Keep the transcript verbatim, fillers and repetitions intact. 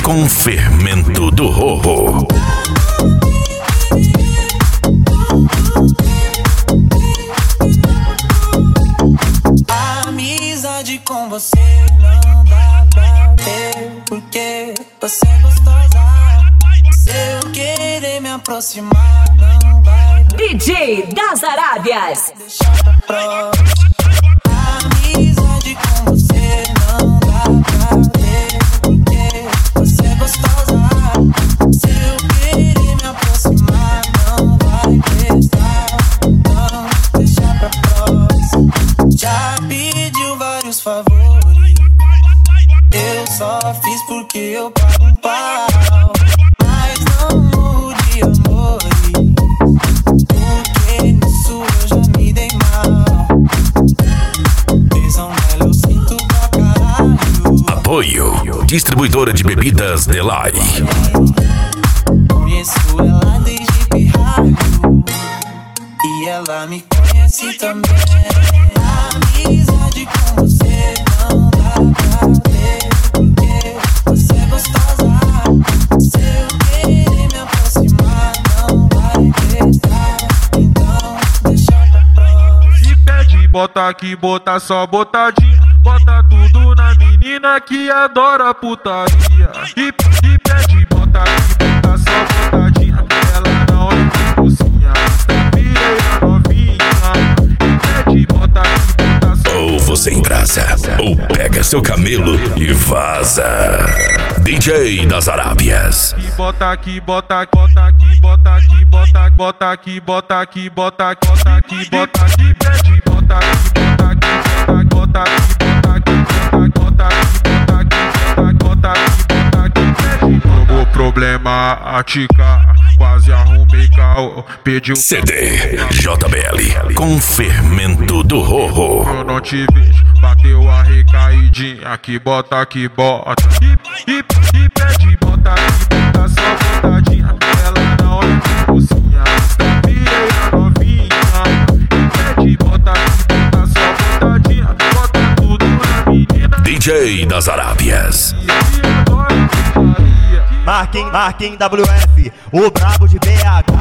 com fermento do Rorro. A amizade com você não dá pra ter, porque você é gostosa. Se eu querer me aproximar, não vai D J das Arábias. deixar pra próxima. A amizade com você não dá pra ter, porque você é gostosa. Se eu querer me aproximar, não vai prestar, então deixa pra próxima. Já pediu vários favores, eu só fiz porque eu pago um pau. Mas não morro de amor, porque nisso eu já me dei mal. Tesão nela eu sinto pra caralho. Apoio Distribuidora de Bebidas Delay. Conheço ela desde pirralho e ela me conhece também. A amizade com você não dá pra ter, porque você é gostosa. Se eu querer me aproximar, não vai prestar, então deixa pra próxima. Se pede, bota aqui, bota só botadinha. Bota tudo na menina que adora putaria. E, e pede, bota aqui, bota só botadinha. Ela não é mocinha, está novinha. E pede, bota aqui, bota só. Ou você embrasa, ou pega seu camelo e vaza. D J das Arábias. Bota aqui, bota aqui, bota aqui, bota aqui, bota aqui, bota aqui, bota aqui, bota aqui, bota aqui, bota aqui, pede, bota aqui, bota aqui, bota aqui, bota aqui, bota aqui, bota aqui, bota aqui, pede. O problemática, quase arrumei carro, pediu C D J B L com fermento do Rorro. eu não te vejo, bateu a recaidinha, aqui bota, aqui bota. E, e, e pede, bota aqui, bota só botadinha. Ela não é mocinha, está vieira novinha. E pede, bota aqui, bota só botadinha. Bota tudo na menina. D J das Arábias. E agora putaria. Marquem, Marquem W F, o brabo de B H.